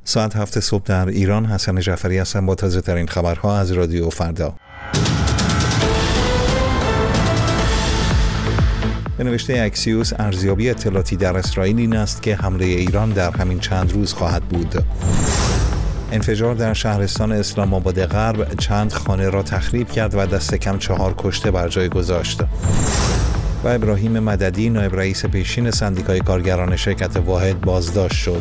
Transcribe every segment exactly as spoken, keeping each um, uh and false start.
ساعت هفت صبح در ایران. حسن جعفری هستم با تازه ترین خبرها از رادیو فردا. به نوشته اکسیوس، ارزیابی اطلاعاتی در اسرائیل این است که حمله ایران در همین چند روز خواهد بود. انفجار در شهرستان اسلام آباد غرب چند خانه را تخریب کرد و دست کم چهار کشته بر جای گذاشت. و ابراهیم مددی، نایب رئیس پیشین سندیکای کارگران شرکت واحد، بازداشت شد.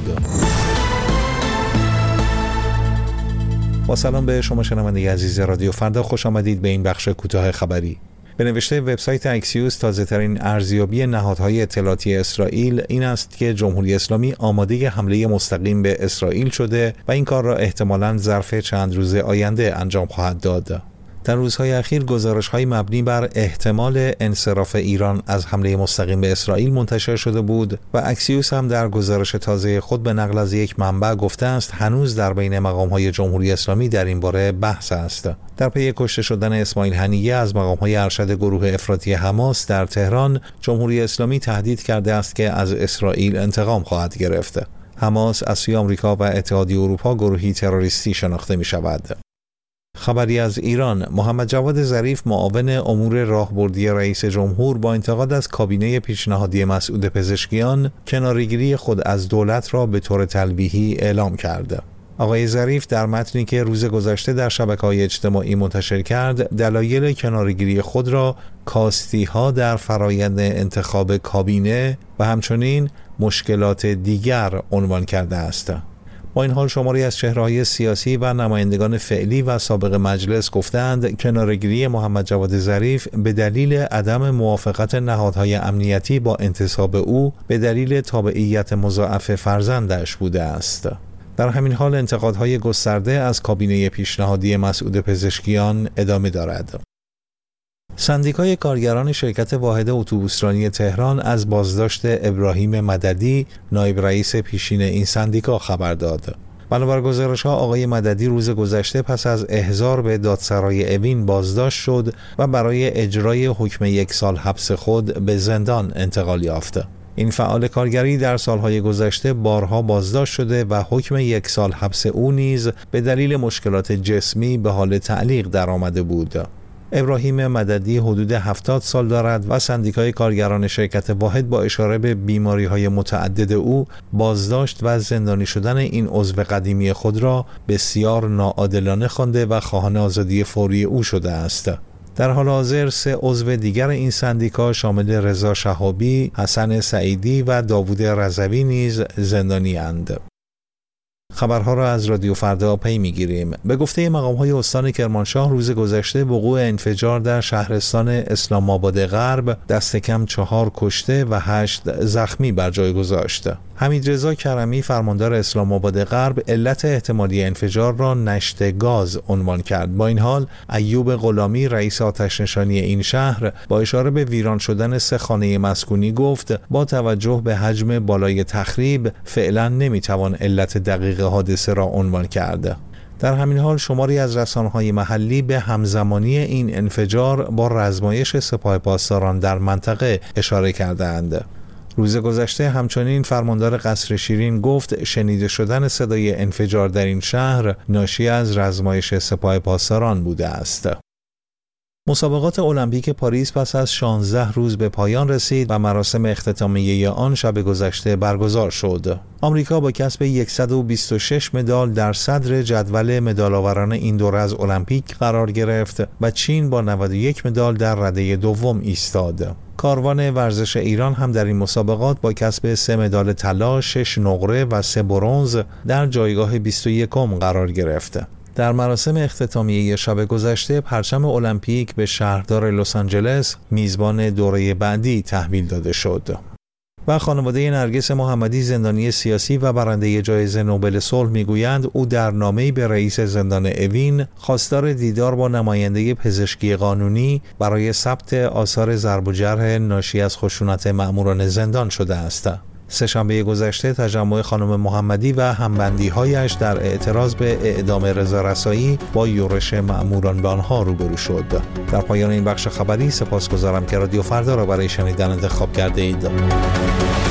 با سلام به شما شنونده عزیز رادیو فردا، خوش آمدید به این بخش کوتاه خبری. به نوشته وبسایت اکسیوس، تازه ترین ارزیابی نهادهای اطلاعاتی اسرائیل این است که جمهوری اسلامی آماده حمله مستقیم به اسرائیل شده و این کار را احتمالاً ظرف چند روز آینده انجام خواهد داد. در روزهای اخیر گزارش‌های مبنی بر احتمال انصراف ایران از حمله مستقیم به اسرائیل منتشر شده بود و اکسیوس هم در گزارش تازه خود به نقل از یک منبع گفته است هنوز در بین مقام‌های جمهوری اسلامی در این باره بحث است. در پی کشته شدن اسماعیل هنیه از مقام‌های ارشد گروه افراطی حماس در تهران، جمهوری اسلامی تهدید کرده است که از اسرائیل انتقام خواهد گرفت. حماس از سوی آمریکا و اتحادیه اروپا گروهی تروریستی شناخته می‌شود. خبری از ایران، محمد جواد ظریف، معاون امور راهبردی رئیس جمهور، با انتقاد از کابینه پیشنهادی مسعود پزشکیان کناره‌گیری خود از دولت را به طور تلویحی اعلام کرد. آقای ظریف در متنی که روز گذشته در شبکه‌های اجتماعی منتشر کرد، دلایل کناره‌گیری خود را کاستی‌ها در فرایند انتخاب کابینه و همچنین مشکلات دیگر عنوان کرده است. با این حال شماری از چهره‌های سیاسی و نمایندگان فعلی و سابق مجلس گفتند کناره‌گیری محمد جواد ظریف به دلیل عدم موافقت نهادهای امنیتی با انتصاب او به دلیل تابعیت مضاعف فرزندش بوده است. در همین حال انتقادهای گسترده از کابینه پیشنهادی مسعود پزشکیان ادامه دارد. سندیکای کارگران شرکت واحد اتوبوسرانی تهران از بازداشت ابراهیم مددی، نایب رئیس پیشین این سندیکا، خبر داد. بنابر گزارش‌ها آقای مددی روز گذشته پس از احضار به دادسرای اوین بازداشت شد و برای اجرای حکم یک سال حبس خود به زندان انتقال یافت. این فعال کارگری در سالهای گذشته بارها بازداشت شده و حکم یک سال حبس او نیز به دلیل مشکلات جسمی به حال تعلیق درآمده بود. ابراهیم مددی حدود هفتاد سال دارد و سندیکای کارگران شرکت واحد با اشاره به بیماری‌های متعدد او بازداشت و زندانی شدن این عضو قدیمی خود را بسیار ناعادلانه خوانده و خواهان آزادی فوری او شده است. در حال حاضر سه عضو دیگر این سندیکا شامل رضا شهابی، حسن سعیدی و داوود رضوی نیز زندانی اند. خبرها را از رادیو فردا پی میگیریم. به گفته مقام‌های استان کرمانشاه روز گذشته وقوع انفجار در شهرستان اسلام آباد غرب دست کم چهار کشته و هشت زخمی بر جای گذاشت. حمیدرضا کرمی، فرماندار اسلام آباد غرب، علت احتمالی انفجار را نشت گاز عنوان کرد. با این حال ایوب غلامی، رئیس آتش نشانی این شهر، با اشاره به ویران شدن سه خانه مسکونی گفت با توجه به حجم بالای تخریب فعلا نمیتوان علت دقیق حادثه را عنوان کرد. در همین حال شماری از رسانه‌های محلی به همزمانی این انفجار با رزمایش سپاه پاسداران در منطقه اشاره کردند. روز گذشته همچنین فرماندار قصر شیرین گفت شنیده شدن صدای انفجار در این شهر ناشی از رزمایش سپاه پاسداران بوده است. مسابقات المپیک پاریس پس از شانزده روز به پایان رسید و مراسم اختتامیه آن شب گذشته برگزار شد. آمریکا با کسب صد و بیست و شش مدال در صدر جدول مدال‌آوران این دوره از المپیک قرار گرفت و چین با نود و یک مدال در رده دوم ایستاد. کاروان ورزش ایران هم در این مسابقات با کسب سه مدال طلا، شش نقره و سه برنز در جایگاه بیست و یکم قرار گرفت. در مراسم اختتامیه شب گذشته پرچم المپیک به شهردار لس آنجلس میزبان دوره بعدی تحویل داده شد. و خانواده نرگس محمدی، زندانی سیاسی و برنده جایزه نوبل صلح، میگویند او در نامه‌ای به رئیس زندان اوین خواستار دیدار با نماینده پزشکی قانونی برای ثبت آثار ضرب و جرح ناشی از خشونت مأموران زندان شده است. سه‌شنبه گذشته تجمع خانم محمدی و همبندی‌هایش در اعتراض به اعدام رضا رسایی با یورش مأموران به آنها روبرو شد. در پایان این بخش خبری سپاسگزارم که رادیو فردا را برای شنیدن انتخاب کرده اید.